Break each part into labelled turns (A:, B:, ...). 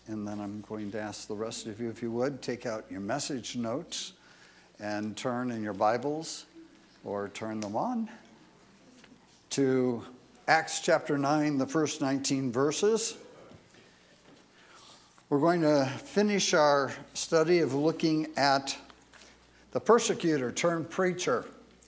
A: and then I'm going to ask the rest of you, if you would, take out your message notes and turn in your Bibles, or turn them on, to Acts chapter 9, the first 19 verses. We're going to finish our study of looking at the persecutor turned preacher,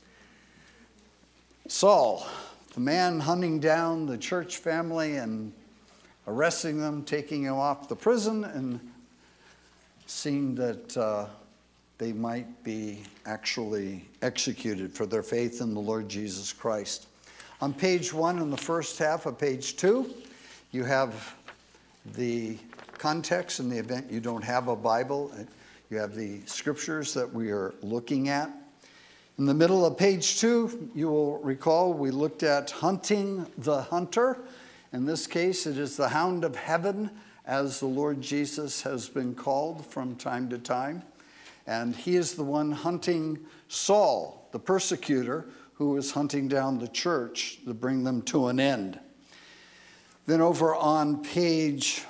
A: Saul, the man hunting down the church family and arresting them, taking them off the prison, and seeing that they might be actually executed for their faith in the Lord Jesus Christ. On page 1 in the first half of page 2, you have the context in the event you don't have a Bible. You have the scriptures that we are looking at. In the middle of page 2, you will recall we looked at hunting the hunter. In this case, it is the hound of heaven, as the Lord Jesus has been called from time to time. And he is the one hunting Saul, the persecutor, who is hunting down the church to bring them to an end. Then over on page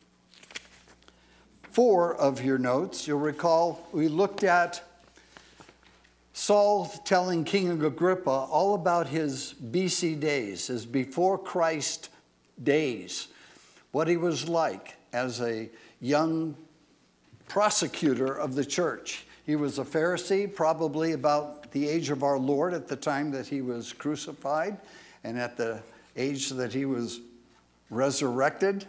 A: 4 of your notes, you'll recall we looked at Saul telling King Agrippa all about his BC days, his before Christ days, what he was like as a young prosecutor of the church. He was a Pharisee, probably about the age of our Lord at the time that he was crucified and at the age that he was resurrected.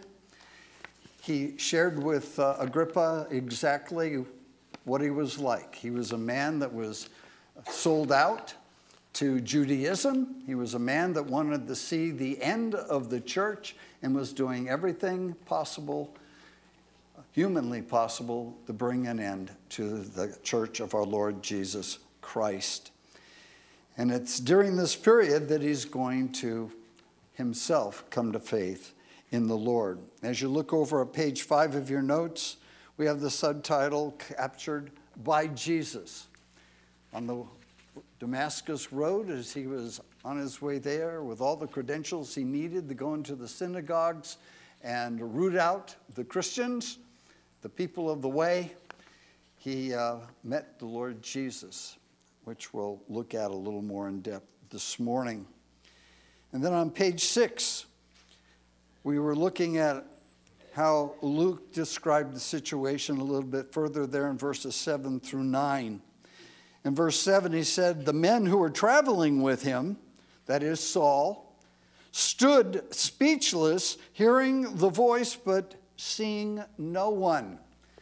A: He shared with Agrippa exactly what he was like. He was a man that was sold out to Judaism. He was a man that wanted to see the end of the church and was doing everything possible, humanly possible, to bring an end to the church of our Lord Jesus Christ. And it's during this period that he's going to himself come to faith in the Lord. As you look over at page 5 of your notes, we have the subtitle, Captured by Jesus. On the Damascus Road, as he was on his way there with all the credentials he needed to go into the synagogues and root out the Christians, the people of the way, he met the Lord Jesus, which we'll look at a little more in depth this morning. And then on page 6, we were looking at how Luke described the situation a little bit further there in verses 7 through 9. In verse 7, he said, the men who were traveling with him, that is Saul, stood speechless, hearing the voice but seeing no one.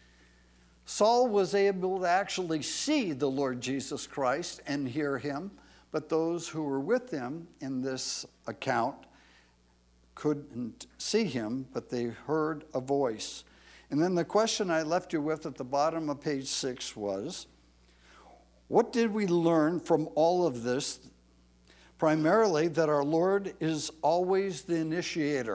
A: Saul was able to actually see the Lord Jesus Christ and hear him, but those who were with him in this account couldn't see him, but they heard a voice. And then the question I left you with at the bottom of page 6 was, what did we learn from all of this? Primarily that our Lord is always the initiator.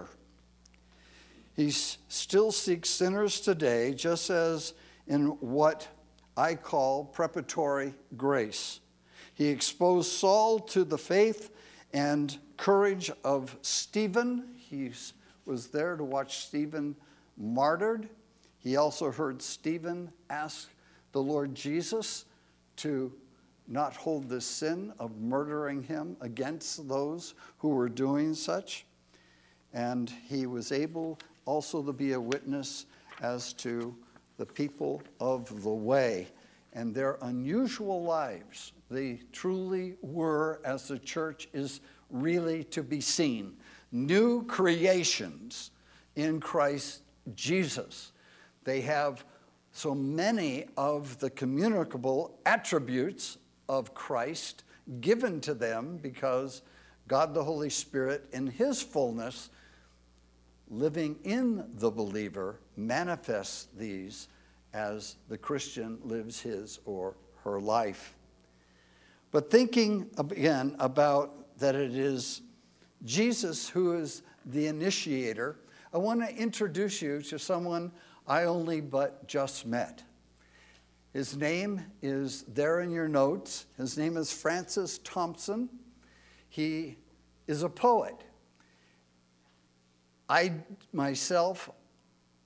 A: He still seeks sinners today, just as in what I call preparatory grace. He exposed Saul to the faith and courage of Stephen. He was there to watch Stephen martyred. He also heard Stephen ask the Lord Jesus to not hold the sin of murdering him against those who were doing such. And he was able also to be a witness as to the people of the way and their unusual lives. They truly were, as the church is really to be seen, new creations in Christ Jesus. They have so many of the communicable attributes of Christ given to them because God the Holy Spirit in his fullness living in the believer manifests these as the Christian lives his or her life. But thinking again about that it is Jesus who is the initiator, I want to introduce you to someone I only but just met. His name is there in your notes. His name is Francis Thompson. He is a poet. I myself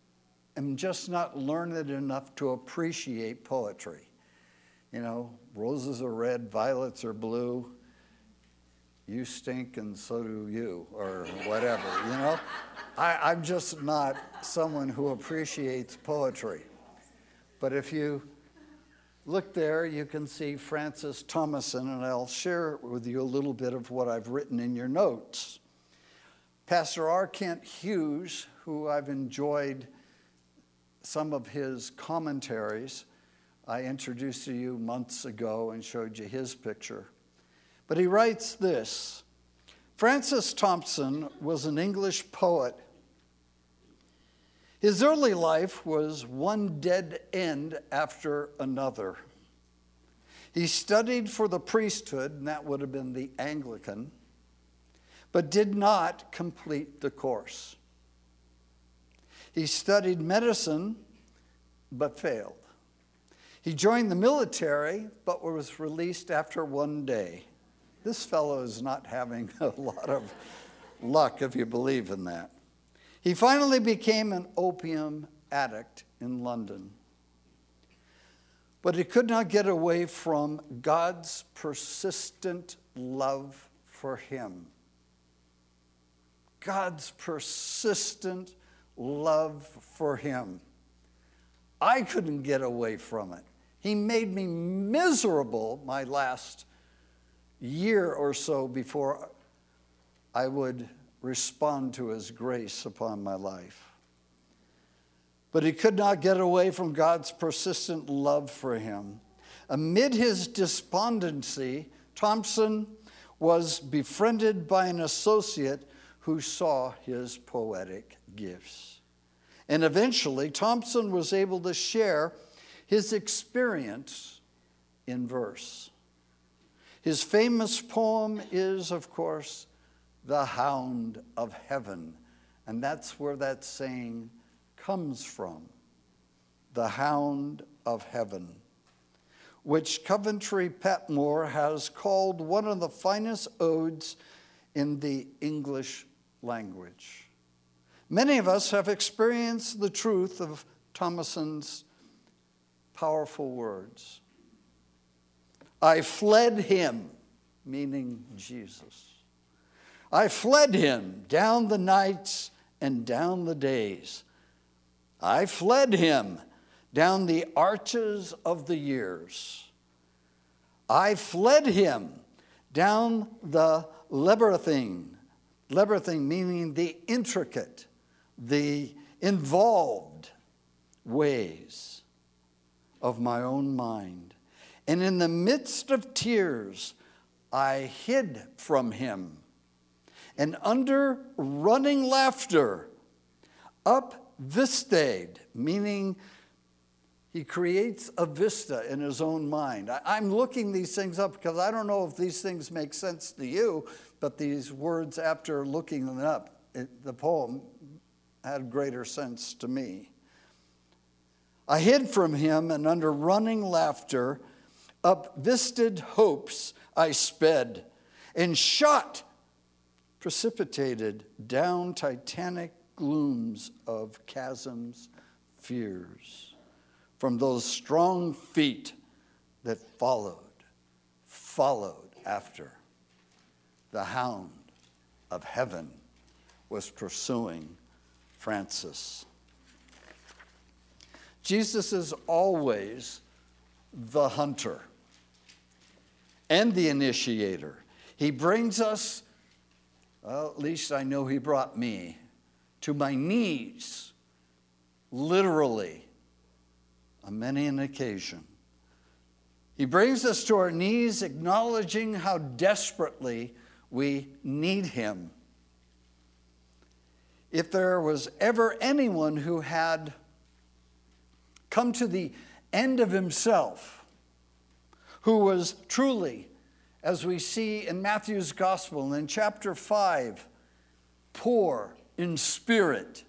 A: am just not learned enough to appreciate poetry. You know, roses are red, violets are blue. You stink and so do you, or whatever, you know? I'm just not someone who appreciates poetry. But if you look there, you can see Francis Thompson, and I'll share with you a little bit of what I've written in your notes. Pastor R. Kent Hughes, who I've enjoyed some of his commentaries, I introduced to you months ago and showed you his picture. But he writes this: Francis Thompson was an English poet. His early life was one dead end after another. He studied for the priesthood, and that would have been the Anglican, but did not complete the course. He studied medicine, but failed. He joined the military, but was released after one day. This fellow is not having a lot of luck, if you believe in that. He finally became an opium addict in London. But he could not get away from God's persistent love for him. God's persistent love for him. I couldn't get away from it. He made me miserable my last year or so before I would respond to his grace upon my life. But he could not get away from God's persistent love for him. Amid his despondency, Thompson was befriended by an associate who saw his poetic gifts. And eventually, Thompson was able to share his experience in verse. His famous poem is, of course, The Hound of Heaven. And that's where that saying comes from. The Hound of Heaven, which Coventry Patmore has called one of the finest odes in the English language. Many of us have experienced the truth of Thompson's powerful words. I fled him, meaning Jesus. I fled him down the nights and down the days. I fled him down the arches of the years. I fled him down the labyrinthine meaning the intricate, the involved ways of my own mind. And in the midst of tears, I hid from him. And under running laughter, up vistade, meaning he creates a vista in his own mind. I'm looking these things up because I don't know if these things make sense to you, but these words, after looking them up, the poem had greater sense to me. I hid from him, and under running laughter, up vistaed hopes I sped, and shot, precipitated down titanic glooms of chasms, fears, from those strong feet that followed after. The Hound of Heaven was pursuing Francis. Jesus is always the hunter and the initiator. He brings us, well, at least I know he brought me, to my knees, literally, on many an occasion. He brings us to our knees, acknowledging how desperately we need him. If there was ever anyone who had come to the end of himself, who was truly, as we see in Matthew's Gospel and in chapter 5, poor in spirit,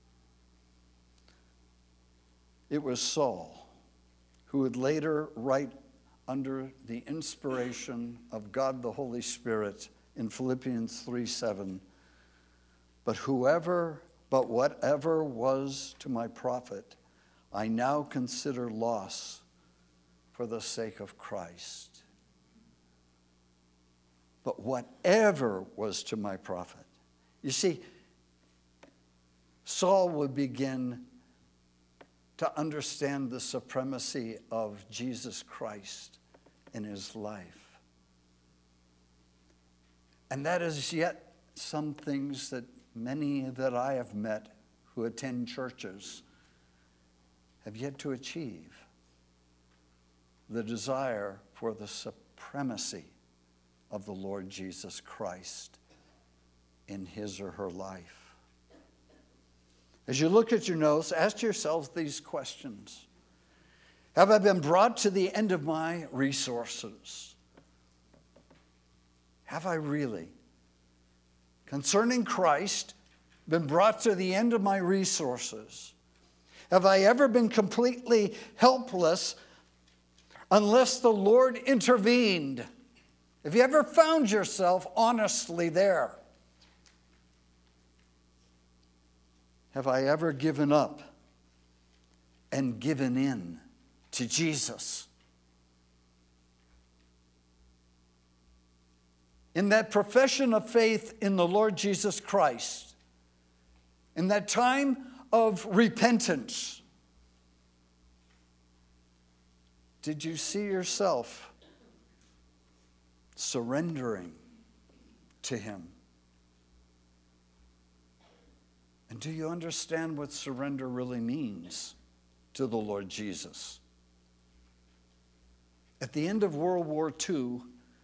A: it was Saul, who would later write under the inspiration of God the Holy Spirit in Philippians 3:7, but whoever But whatever was to my profit, I now consider loss for the sake of Christ. But whatever was to my profit. You see, Saul would begin to understand the supremacy of Jesus Christ in his life. And that is yet some things that many that I have met who attend churches have yet to achieve. The desire for the supremacy of the Lord Jesus Christ in his or her life. As you look at your notes, ask yourselves these questions. Have I been brought to the end of my resources? Have I really, concerning Christ, been brought to the end of my resources? Have I ever been completely helpless unless the Lord intervened? Have you ever found yourself honestly there? Have I ever given up and given in to Jesus? In that profession of faith in the Lord Jesus Christ, in that time of repentance, did you see yourself surrendering to him? And do you understand what surrender really means to the Lord Jesus? At the end of World War II,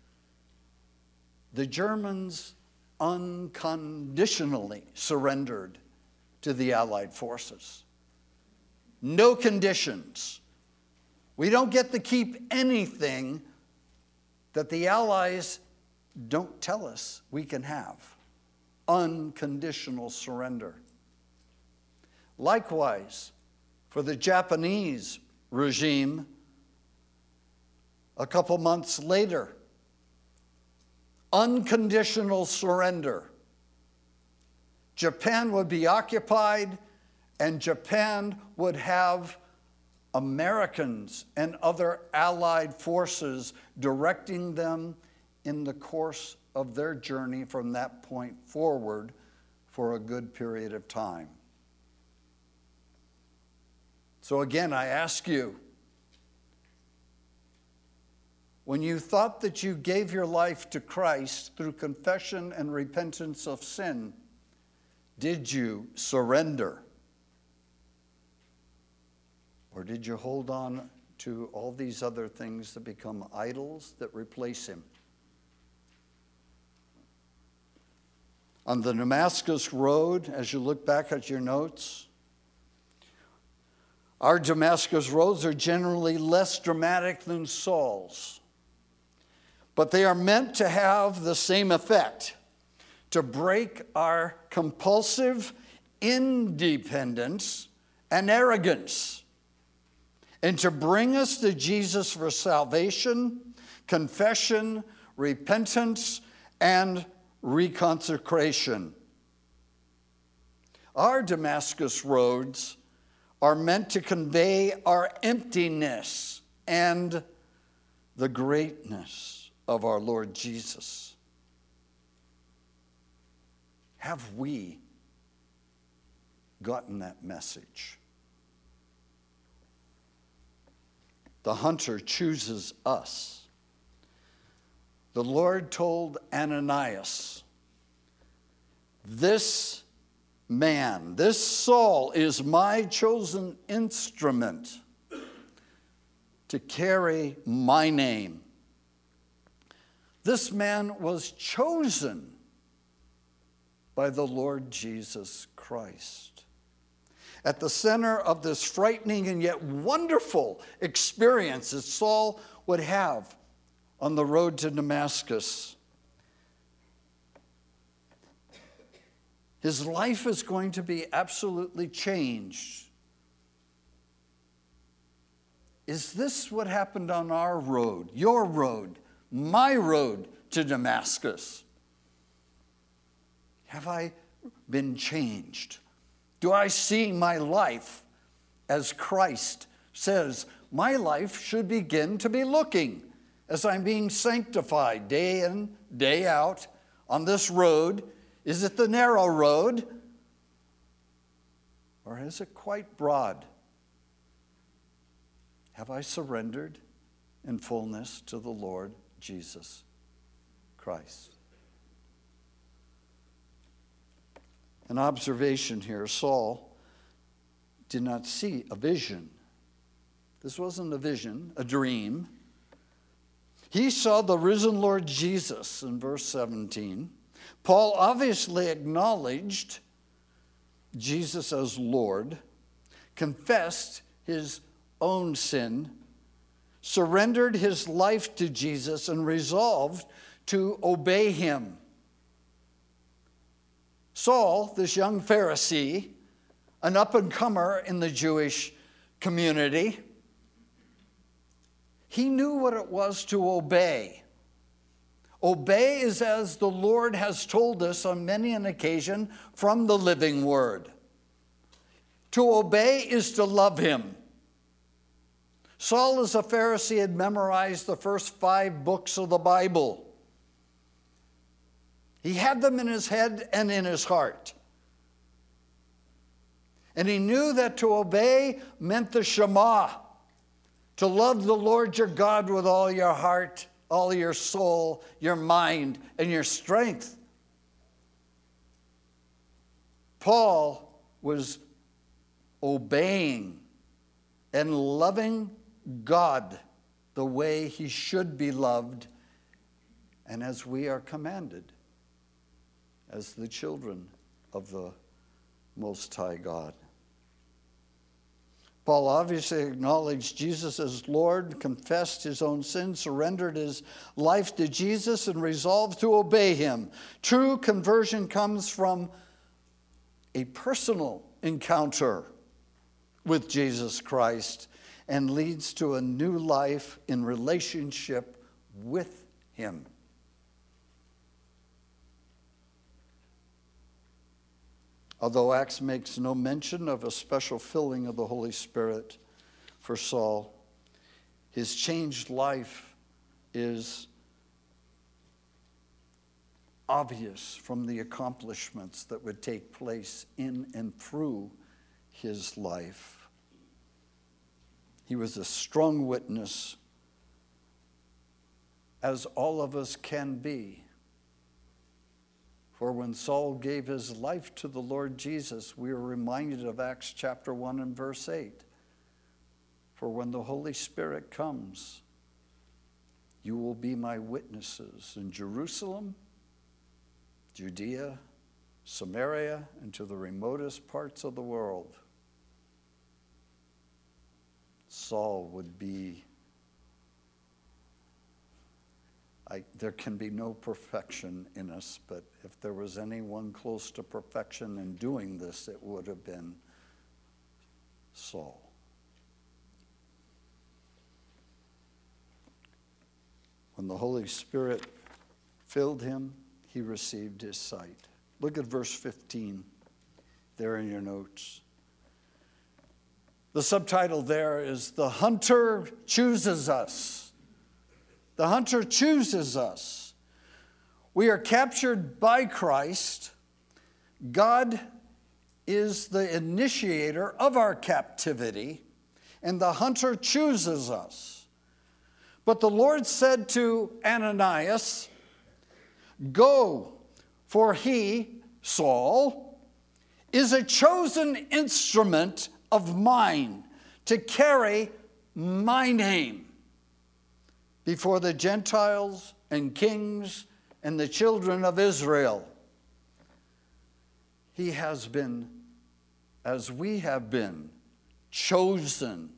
A: the Germans unconditionally surrendered to the Allied forces. No conditions. We don't get to keep anything that the Allies don't tell us we can have. Unconditional surrender. Likewise, for the Japanese regime, a couple months later, unconditional surrender. Japan would be occupied, and Japan would have Americans and other Allied forces directing them in the course of their journey from that point forward for a good period of time. So again, I ask you, when you thought that you gave your life to Christ through confession and repentance of sin, did you surrender? Or did you hold on to all these other things that become idols that replace him? On the Damascus Road, as you look back at your notes, our Damascus roads are generally less dramatic than Saul's, but they are meant to have the same effect, to break our compulsive independence and arrogance, and to bring us to Jesus for salvation, confession, repentance, and reconsecration. Our Damascus roads are meant to convey our emptiness and the greatness of our Lord Jesus. Have we gotten that message? The hunter chooses us. The Lord told Ananias, this man, this Saul, is my chosen instrument to carry my name. This man was chosen by the Lord Jesus Christ. At the center of this frightening and yet wonderful experience that Saul would have on the road to Damascus, his life is going to be absolutely changed. Is this what happened on our road, your road, my road to Damascus? Have I been changed? Do I see my life as Christ says my life should begin to be looking as I'm being sanctified day in, day out on this road? Is it the narrow road? Or is it quite broad? Have I surrendered in fullness to the Lord Jesus Christ? An observation here, Saul did not see a vision. This wasn't a vision, a dream. He saw the risen Lord Jesus in verse 17. Paul obviously acknowledged Jesus as Lord, confessed his own sin, surrendered his life to Jesus, and resolved to obey him. Saul, this young Pharisee, an up-and-comer in the Jewish community, he knew what it was to obey. Obey is as the Lord has told us on many an occasion from the living word. To obey is to love him. Saul, as a Pharisee, had memorized the first 5 books of the Bible. He had them in his head and in his heart. And he knew that to obey meant the Shema, to love the Lord your God with all your heart, all your soul, your mind, and your strength. Paul was obeying and loving God the way he should be loved, and as we are commanded as the children of the Most High God. Paul obviously acknowledged Jesus as Lord, confessed his own sin, surrendered his life to Jesus, and resolved to obey him. True conversion comes from a personal encounter with Jesus Christ and leads to a new life in relationship with him. Although Acts makes no mention of a special filling of the Holy Spirit for Saul, his changed life is obvious from the accomplishments that would take place in and through his life. He was a strong witness, as all of us can be. For when Saul gave his life to the Lord Jesus, we are reminded of Acts chapter 1 and verse 8. For when the Holy Spirit comes, you will be my witnesses in Jerusalem, Judea, Samaria, and to the remotest parts of the world. Saul would be, there can be no perfection in us, but if there was anyone close to perfection in doing this, it would have been Saul. When the Holy Spirit filled him, he received his sight. Look at verse 15 there in your notes. The subtitle there is "The Hunter Chooses Us." The hunter chooses us. We are captured by Christ. God is the initiator of our captivity, and the hunter chooses us. But the Lord said to Ananias, "Go, for he," Saul, "is a chosen instrument of mine to carry my name before the Gentiles and kings and the children of Israel." He has been, as we have been, chosen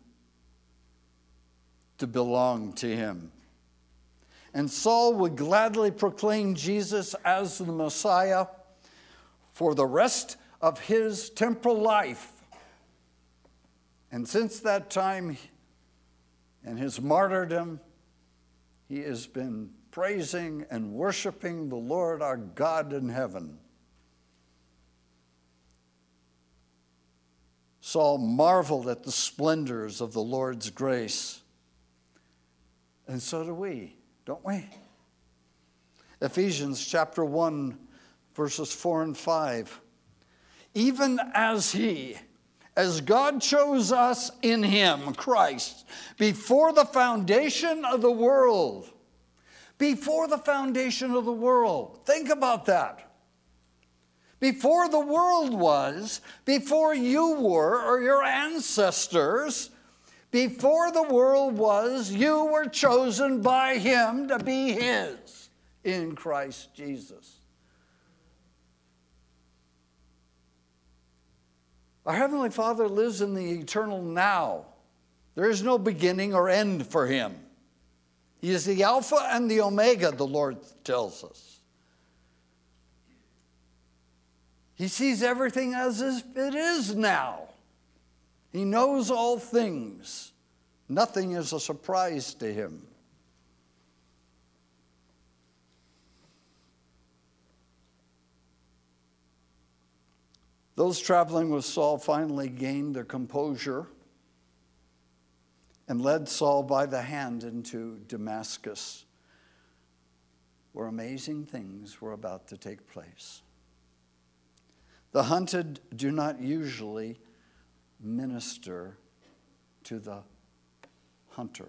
A: to belong to him. And Saul would gladly proclaim Jesus as the Messiah for the rest of his temporal life. And since that time and his martyrdom, he has been praising and worshiping the Lord our God in heaven. Saul marveled at the splendors of the Lord's grace. And so do we, don't we? Ephesians chapter 1, verses 4 and 5. Even as God chose us in him, Christ, before the foundation of the world. Before the foundation of the world. Think about that. Before the world was, before you were, or your ancestors, before the world was, you were chosen by him to be his in Christ Jesus. Our Heavenly Father lives in the eternal now. There is no beginning or end for him. He is the Alpha and the Omega, the Lord tells us. He sees everything as it is now. He knows all things. Nothing is a surprise to him. Those traveling with Saul finally gained their composure and led Saul by the hand into Damascus, where amazing things were about to take place. The hunted do not usually minister to the hunter.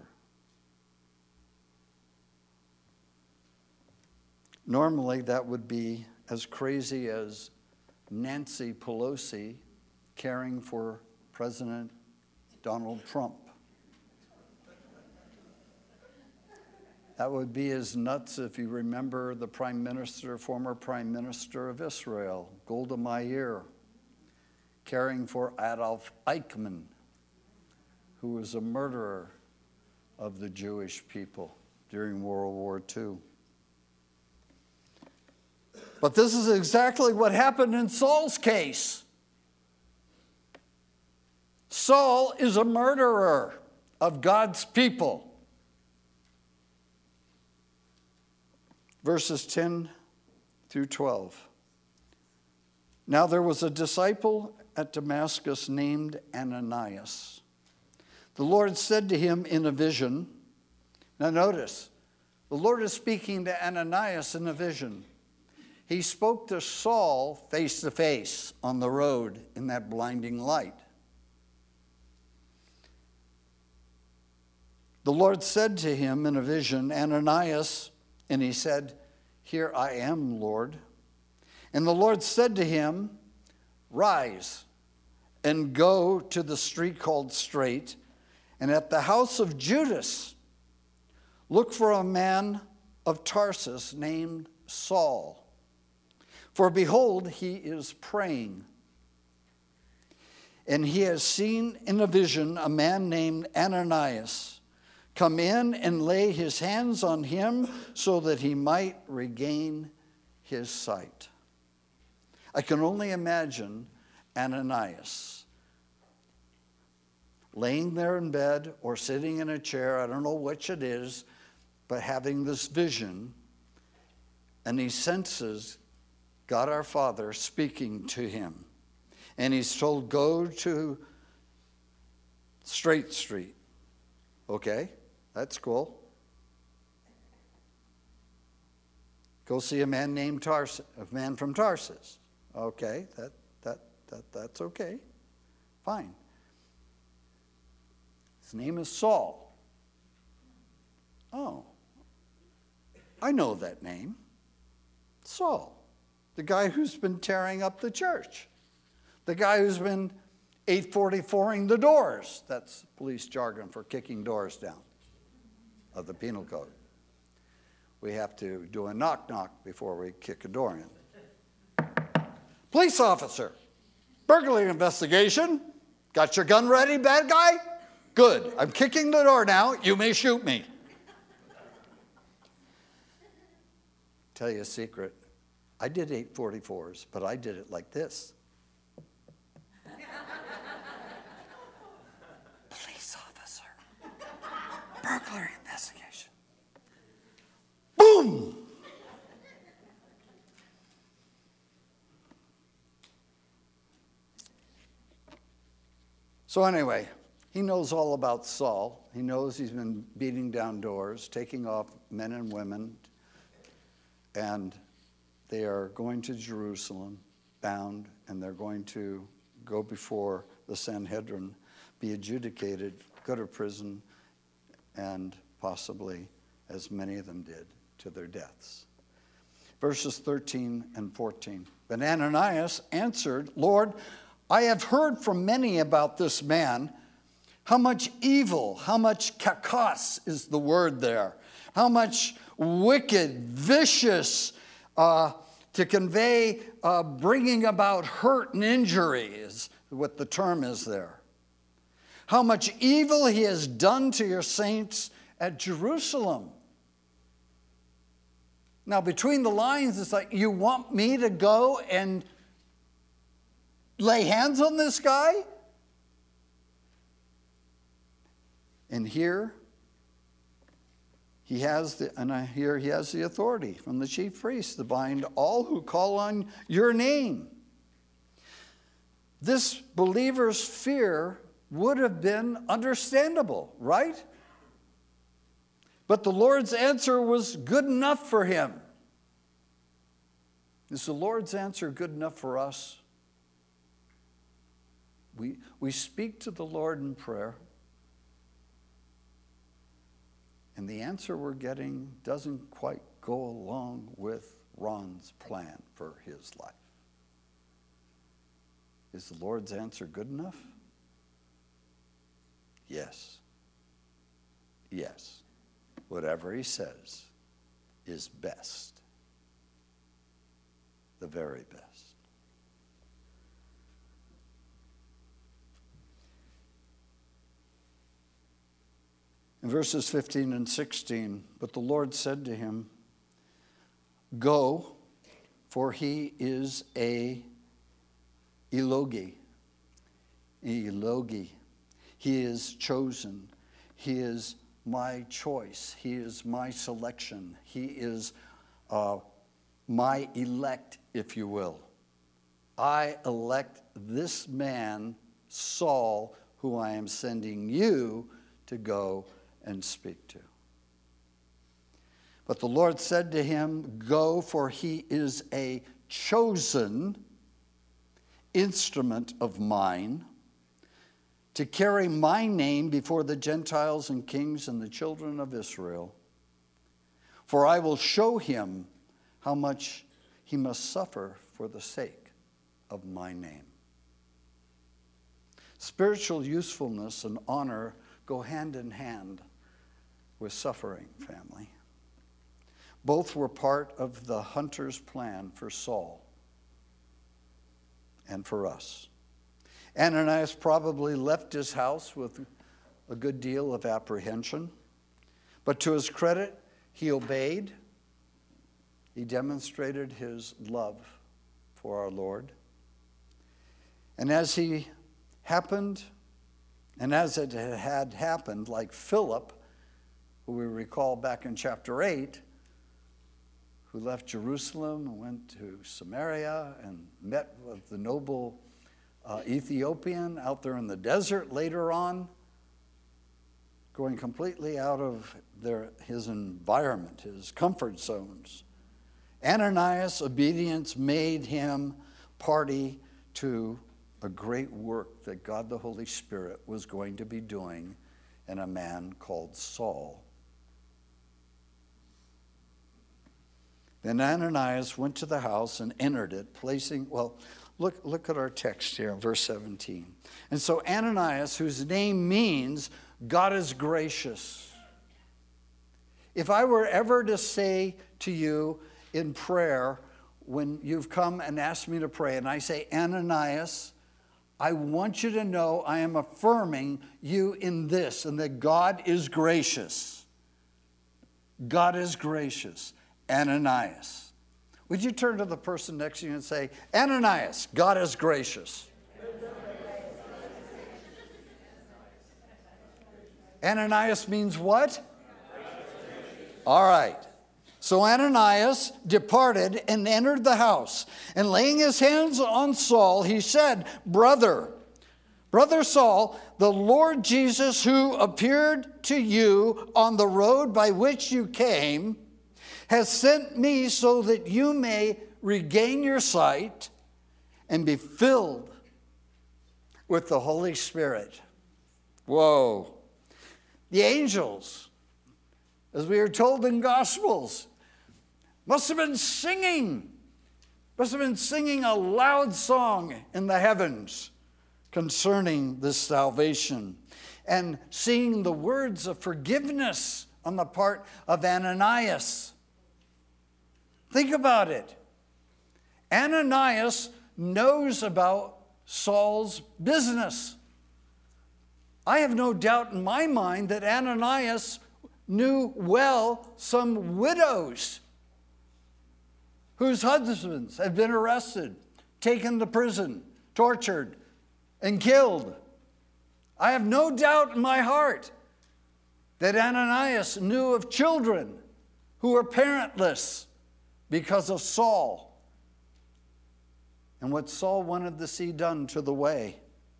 A: Normally, that would be as crazy as Nancy Pelosi caring for President Donald Trump. That would be as nuts if you remember the former Prime Minister of Israel, Golda Meir, caring for Adolf Eichmann, who was a murderer of the Jewish people during World War II. But this is exactly what happened in Saul's case. Saul is a murderer of God's people. Verses 10 through 12. Now there was a disciple at Damascus named Ananias. The Lord said to him in a vision. Now notice, the Lord is speaking to Ananias in a vision. He spoke to Saul face to face on the road in that blinding light. The Lord said to him in a vision, Ananias, and he said, Here I am, Lord. And the Lord said to him, Rise and go to the street called Straight, and at the house of Judas, look for a man of Tarsus named Saul. For behold, he is praying. And he has seen in a vision a man named Ananias come in and lay his hands on him so that he might regain his sight. I can only imagine Ananias laying there in bed or sitting in a chair, I don't know which it is, but having this vision, and he senses God our Father speaking to him. And he's told, go to Straight Street. Okay, that's cool. Go see a man named Tarsus, a man from Tarsus. Okay, that's okay. Fine. His name is Saul. Oh, I know that name. Saul. The guy who's been tearing up the church. The guy who's been 844ing the doors. That's police jargon for kicking doors down of the penal code. We have to do a knock-knock before we kick a door in. Police officer, burglary investigation. Got your gun ready, bad guy? Good. I'm kicking the door now. You may shoot me. Tell you a secret. I did 844s, but I did it like this. Police officer. Burglary investigation. Boom! So anyway, he knows all about Saul. He knows he's been beating down doors, taking off men and women, and they are going to Jerusalem, bound, and they're going to go before the Sanhedrin, be adjudicated, go to prison, and possibly, as many of them did, to their deaths. Verses 13 and 14. But Ananias answered, Lord, I have heard from many about this man, how much evil, how much kakos is the word there, how much wicked, vicious, to convey bringing about hurt and injury is what the term is there. How much evil he has done to your saints at Jerusalem. Now, between the lines, it's like, you want me to go and lay hands on this guy? And here he has the authority from the chief priest to bind all who call on your name. This believer's fear would have been understandable, right? But the Lord's answer was good enough for him. Is the Lord's answer good enough for us? We speak to the Lord in prayer, and the answer we're getting doesn't quite go along with Ron's plan for his life. Is the Lord's answer good enough? Yes. Yes. Whatever he says is best. The very best. In verses 15 and 16, but the Lord said to him, Go, for he is a Elogi. Elogi. He is chosen. He is my choice. He is my selection. He is my elect, if you will. I elect this man, Saul, who I am sending you to go and speak to. But the Lord said to him, Go, for he is a chosen instrument of mine to carry my name before the Gentiles and kings and the children of Israel. For I will show him how much he must suffer for the sake of my name. Spiritual usefulness and honor go hand in hand with suffering, family. Both were part of the hunter's plan for Saul and for us. Ananias probably left his house with a good deal of apprehension, but to his credit, he obeyed. He demonstrated his love for our Lord. And as it had happened, like Philip, who we recall back in chapter 8, who left Jerusalem and went to Samaria and met with the noble Ethiopian out there in the desert later on, going completely out of his environment, his comfort zones. Ananias' obedience made him party to a great work that God the Holy Spirit was going to be doing in a man called Saul. Then Ananias went to the house and entered it, look at our text here in verse 17. And so Ananias, whose name means God is gracious. If I were ever to say to you in prayer, when you've come and asked me to pray, and I say, Ananias, I want you to know I am affirming you in this, and that God is gracious. God is gracious. Ananias. Would you turn to the person next to you and say, Ananias, God is gracious. Ananias means what? All right. So Ananias departed and entered the house. And laying his hands on Saul, he said, Brother, Brother Saul, the Lord Jesus who appeared to you on the road by which you came has sent me so that you may regain your sight and be filled with the Holy Spirit. Whoa. The angels, as we are told in Gospels, must have been singing a loud song in the heavens concerning this salvation, and seeing the words of forgiveness on the part of Ananias. Think about it. Ananias knows about Saul's business. I have no doubt in my mind that Ananias knew well some widows whose husbands had been arrested, taken to prison, tortured, and killed. I have no doubt in my heart that Ananias knew of children who were parentless because of Saul and what Saul wanted to see done to the way.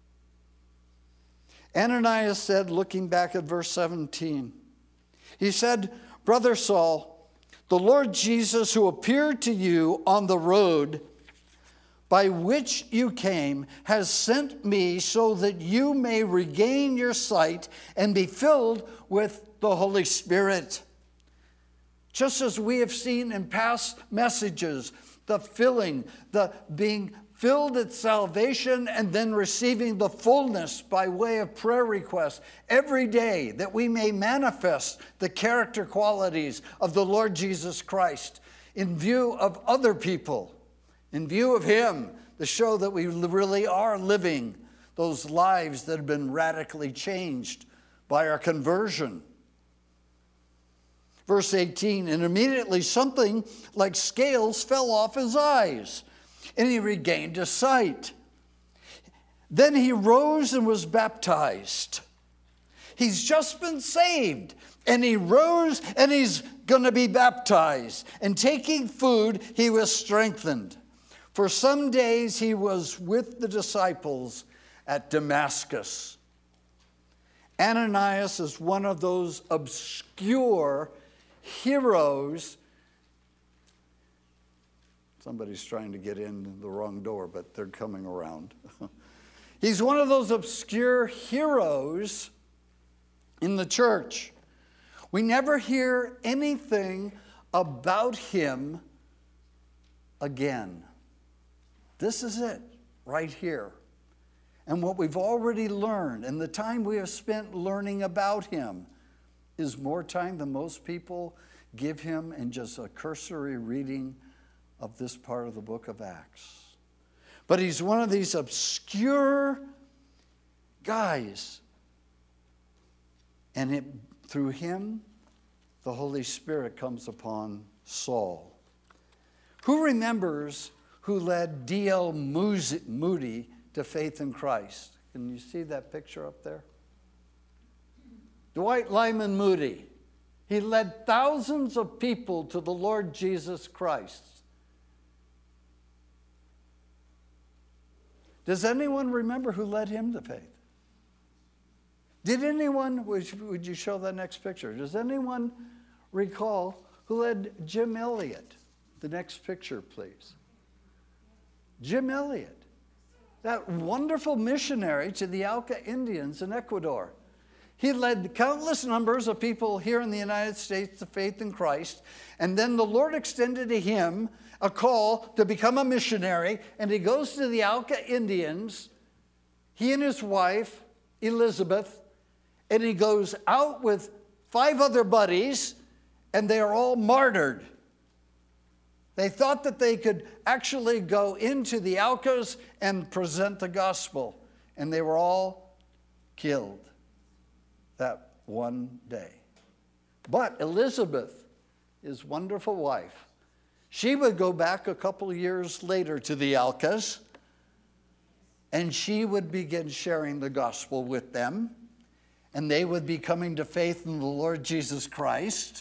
A: Ananias said, looking back at verse 17, he said, Brother Saul, the Lord Jesus who appeared to you on the road by which you came has sent me so that you may regain your sight and be filled with the Holy Spirit. Just as we have seen in past messages, the filling, the being filled at salvation and then receiving the fullness by way of prayer requests every day, that we may manifest the character qualities of the Lord Jesus Christ in view of other people, in view of Him, to show that we really are living those lives that have been radically changed by our conversion. Verse 18, and immediately something like scales fell off his eyes, and he regained his sight. Then he rose and was baptized. He's just been saved, and he rose and he's going to be baptized. And taking food, he was strengthened. For some days he was with the disciples at Damascus. Ananias is one of those obscure heroes. Somebody's trying to get in the wrong door, but they're coming around. He's one of those obscure heroes in the church. We never hear anything about him again. This is it, right here. And what we've already learned, and the time we have spent learning about him, is more time than most people give him in just a cursory reading of this part of the book of Acts. But he's one of these obscure guys. And through him, the Holy Spirit comes upon Saul. Who remembers who led D.L. Moody to faith in Christ? Can you see that picture up there? Dwight Lyman Moody. He led thousands of people to the Lord Jesus Christ. Does anyone remember who led him to faith? Did anyone, would you show that next picture? Does anyone recall who led Jim Elliot? The next picture, please. Jim Elliot, that wonderful missionary to the Auca Indians in Ecuador. He led countless numbers of people here in the United States to faith in Christ, and then the Lord extended to him a call to become a missionary, and he goes to the Auca Indians, he and his wife, Elizabeth, and he goes out with 5 other buddies, and they are all martyred. They thought that they could actually go into the Aucas and present the gospel, and they were all killed that one day. But Elizabeth, his wonderful wife, she would go back a couple of years later to the Aucas, and she would begin sharing the gospel with them, and they would be coming to faith in the Lord Jesus Christ.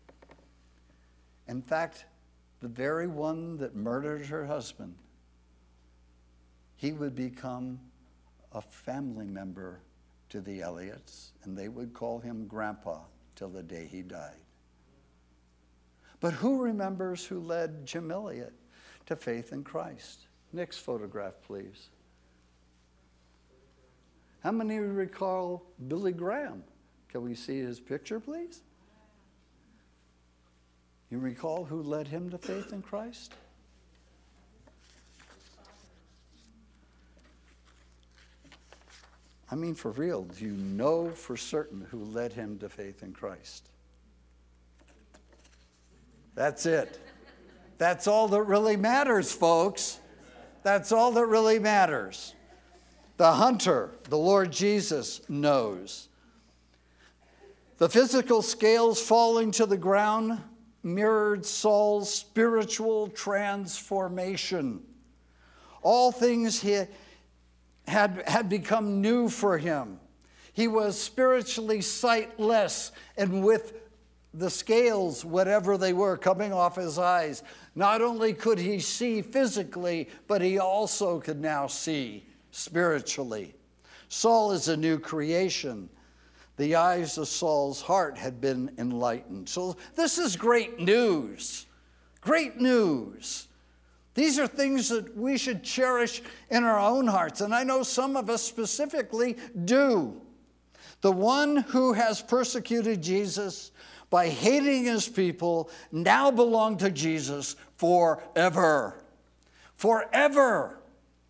A: In fact, the very one that murdered her husband, he would become a family member to the Elliots, and they would call him Grandpa till the day he died. But who remembers who led Jim Elliot to faith in Christ? Next photograph, please. How many recall Billy Graham? Can we see his picture, please? You recall who led him to faith in Christ? I mean, for real, do you know for certain who led him to faith in Christ? That's it. That's all that really matters, folks. That's all that really matters. The hunter, the Lord Jesus, knows. The physical scales falling to the ground mirrored Saul's spiritual transformation. All things had become new for him. He was spiritually sightless, and with the scales, whatever they were, coming off his eyes, not only could he see physically, but he also could now see spiritually. Saul is a new creation. The eyes of Saul's heart had been enlightened. So this is great news. Great news. These are things that we should cherish in our own hearts, and I know some of us specifically do. The one who has persecuted Jesus by hating his people now belong to Jesus forever. Forever.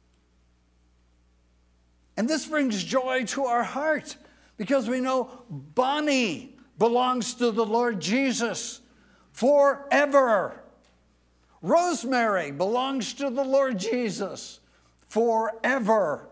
A: And this brings joy to our heart because we know Bonnie belongs to the Lord Jesus forever. Rosemary belongs to the Lord Jesus forever.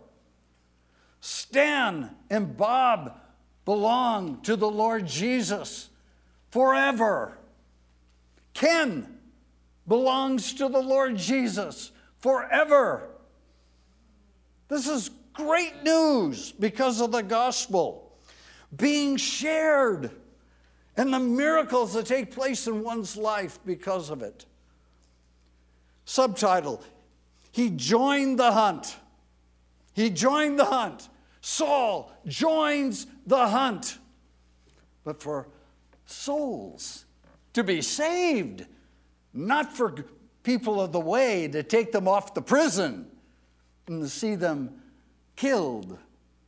A: Stan and Bob belong to the Lord Jesus forever. Ken belongs to the Lord Jesus forever. This is great news because of the gospel being shared and the miracles that take place in one's life because of it. Subtitle, he joined the hunt. He joined the hunt. Saul joins the hunt. But for souls to be saved, not for people of the way to take them off to prison and to see them killed.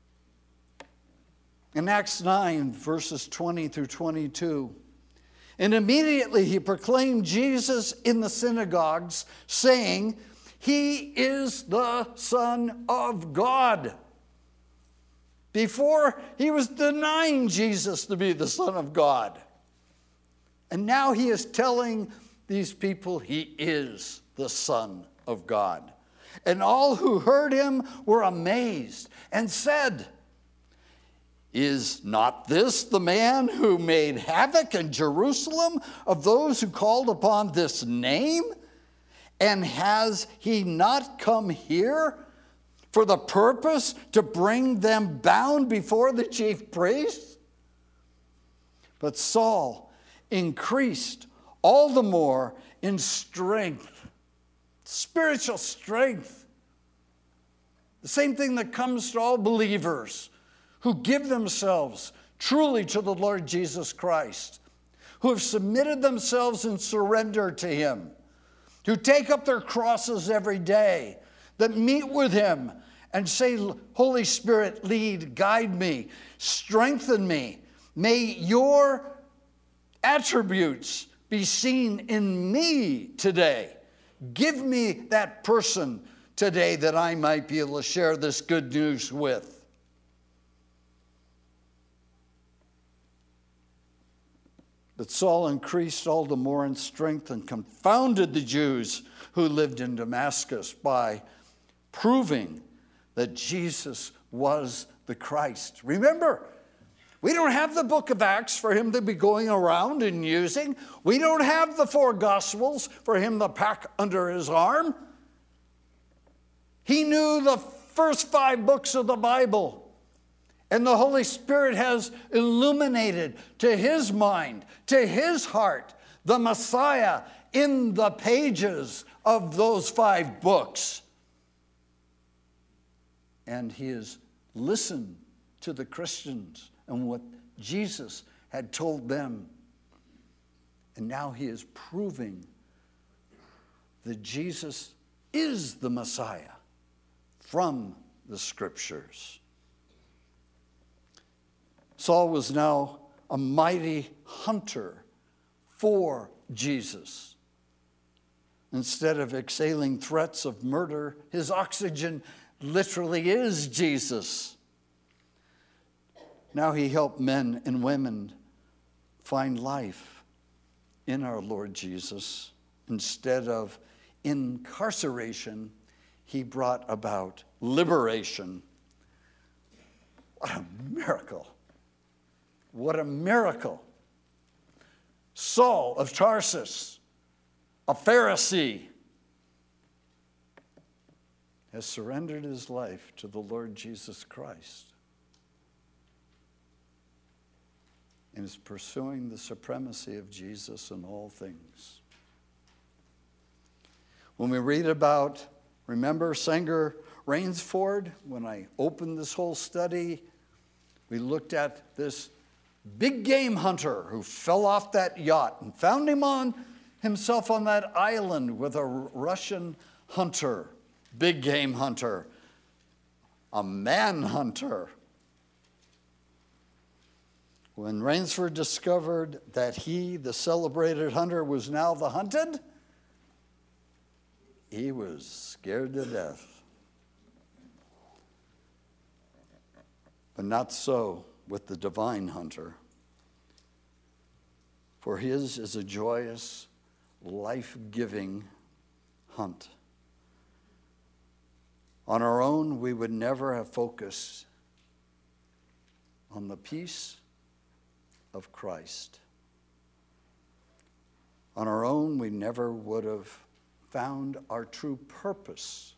A: In Acts 9, verses 20 through 22, and immediately he proclaimed Jesus in the synagogues, saying, "He is the Son of God." Before, he was denying Jesus to be the Son of God. And now he is telling these people he is the Son of God. And all who heard him were amazed and said, "Is not this the man who made havoc in Jerusalem of those who called upon this name? And has he not come here for the purpose to bring them bound before the chief priests?" But Saul increased all the more in strength, spiritual strength. The same thing that comes to all believers who give themselves truly to the Lord Jesus Christ, who have submitted themselves in surrender to him, who take up their crosses every day, that meet with him and say, "Holy Spirit, lead, guide me, strengthen me. May your attributes be seen in me today. Give me that person today that I might be able to share this good news with." But Saul increased all the more in strength and confounded the Jews who lived in Damascus by proving that Jesus was the Christ. Remember, we don't have the book of Acts for him to be going around and using. We don't have the 4 Gospels for him to pack under his arm. He knew the first 5 books of the Bible. And the Holy Spirit has illuminated to his mind, to his heart, the Messiah in the pages of those 5 books. And he is listen to the Christians and what Jesus had told them. And now he is proving that Jesus is the Messiah from the Scriptures. Saul was now a mighty hunter for Jesus. Instead of exhaling threats of murder, his oxygen literally is Jesus. Now he helped men and women find life in our Lord Jesus. Instead of incarceration, he brought about liberation. What a miracle! What a miracle! Saul of Tarsus, a Pharisee, has surrendered his life to the Lord Jesus Christ and is pursuing the supremacy of Jesus in all things. When we read about, remember Sanger Rainsford? When I opened this whole study, we looked at this big game hunter who fell off that yacht and found himself on that island with a Russian hunter, big game hunter, a man hunter. When Rainsford discovered that he, the celebrated hunter, was now the hunted, he was scared to death. But not so with the divine hunter. For his is a joyous, life-giving hunt. On our own, we would never have focused on the peace of Christ. On our own, we never would have found our true purpose,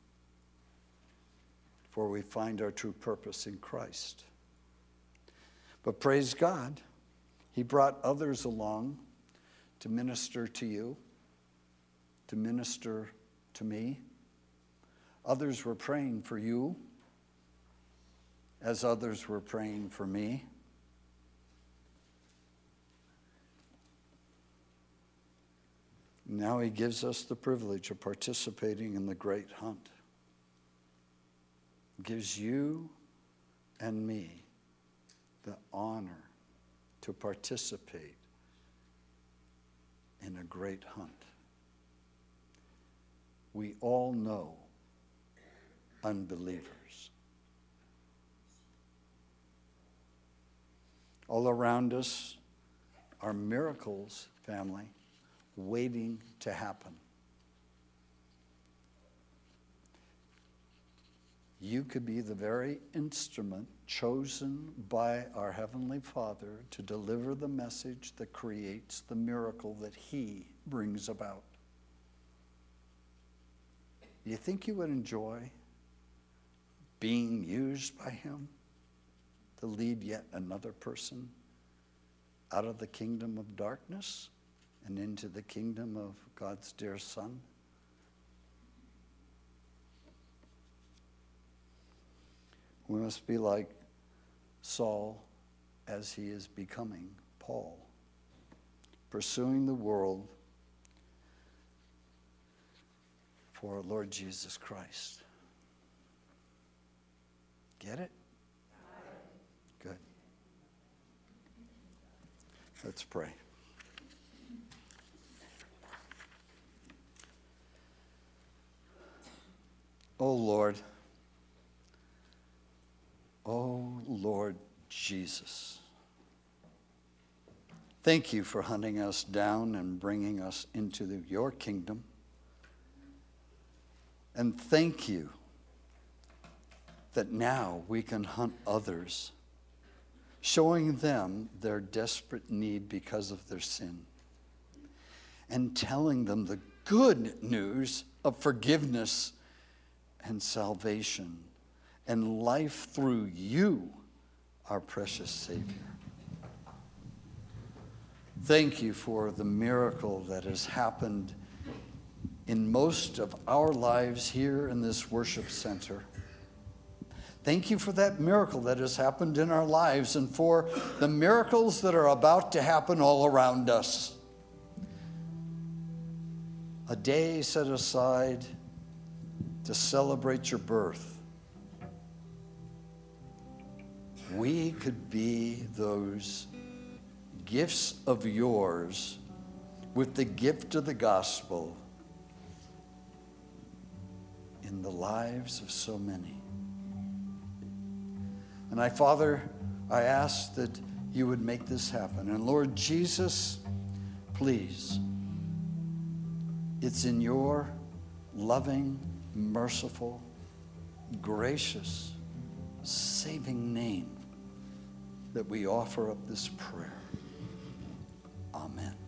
A: for we find our true purpose in Christ. But praise God, he brought others along to minister to you, to minister to me. Others were praying for you, as others were praying for me. Now he gives us the privilege of participating in the great hunt. Gives you and me the honor to participate in a great hunt. We all know unbelievers. All around us are miracles, family, waiting to happen. You could be the very instrument chosen by our Heavenly Father to deliver the message that creates the miracle that He brings about. Do you think you would enjoy being used by Him to lead yet another person out of the kingdom of darkness and into the kingdom of God's dear Son? We must be like Saul as he is becoming Paul, pursuing the world for our Lord Jesus Christ. Get it? Good. Let's pray. Oh Lord, oh Lord Jesus, thank you for hunting us down and bringing us into your kingdom. And thank you that now we can hunt others, showing them their desperate need because of their sin, and telling them the good news of forgiveness and salvation and life through you, our precious Savior. Thank you for the miracle that has happened in most of our lives here in this worship center. Thank you for that miracle that has happened in our lives and for the miracles that are about to happen all around us. A day set aside to celebrate your birth. We could be those gifts of yours with the gift of the gospel in the lives of so many. And Father, I ask that you would make this happen. And Lord Jesus, please, it's in your loving, merciful, gracious, saving name that we offer up this prayer. Amen.